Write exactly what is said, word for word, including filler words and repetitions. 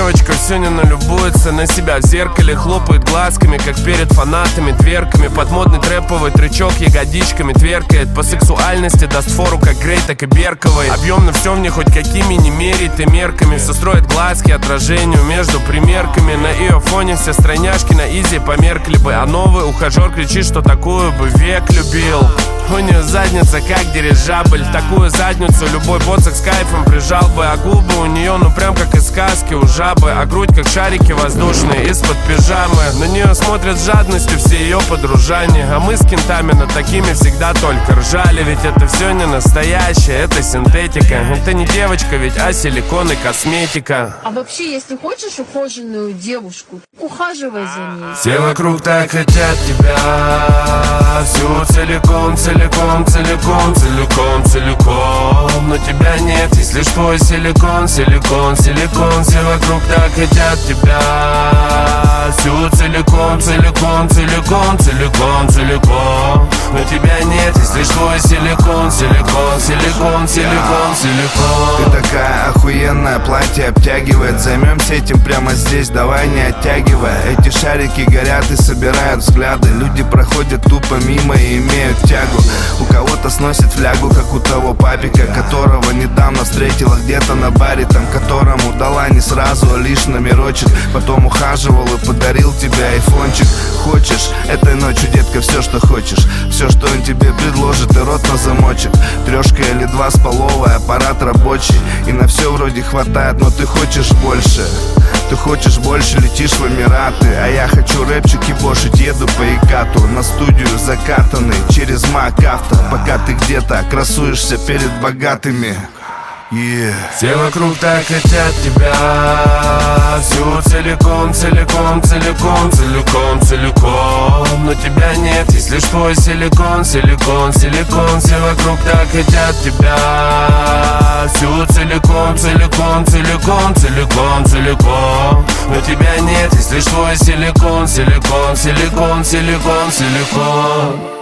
девочка все не налюбуется на себя в зеркале, хлопает глазками, как перед фанатами, дверками. Под модный трэповый трючок ягодичками тверкает. По сексуальности даст фору как Грей, так и Берковой. Объемно все в ней, хоть какими не мерить ты мерками. Все строит глазки отражению между примерками. На ее фоне все стройняшки на изи померкли бы. А новый ухажер кричит, что такую бы век любил. У нее задница как дирижабль. Такую задницу любой боцик с кайфом прижал бы. А губы у нее ну прям как из сказки у жабы. А грудь как шарики воздушные из-под пижамы. На нее смотрят с жадностью все ее подружане. А мы с кентами над такими всегда только ржали. Ведь это все не настоящее, это синтетика. Это не девочка ведь, а силикон и косметика. А вообще, если хочешь ухоженную девушку, ухаживай за ней. Все вокруг так хотят тебя, всю целиком, целиком, целиком, целиком, целиком. Но тебя нет, есть лишь твой силикон, силикон, силикон. Все вокруг так хотят тебя, всю целиком, целиком, целиком, целиком, целиком. Но тебя нет, есть лишь твой силикон, силикон, силикон, силикон, силикон. Ты такая охуенная, платье обтягивает. Займемся этим прямо здесь, давай не оттягивай. Эти шарики горят и собирают взгляды. Люди проходят тупо мимо и имеют тягу. У кого-то сносит флягу, как у того папика, которого недавно встретила где-то на баре. Там которому дала не сразу, а лишь номерочек. Потом ухаживал и подарил тебе айфончик. Хочешь этой ночью, детка, все, что хочешь. Все, что он тебе предложит, и рот на замочек. Трешка или два споловая, аппарат рабочий. И на все вроде хватает, но ты хочешь больше. Ты хочешь больше, летишь в Эмираты. А я хочу рэпчик ебошить, еду по Икату. На студию закатанный через МакАвто. Пока ты где-то красуешься перед богатыми. Yeah. Все вокруг так хотят тебя, всю целиком, целиком, целиком, целиком, целиком. Но тебя нет, есть лишь твой силикон, силикон, силикон. Все вокруг так хотят тебя, всю целиком, целиком, целиком, целиком, целиком. Но тебя нет, есть лишь твой силикон, силикон, силикон, силикон, силикон.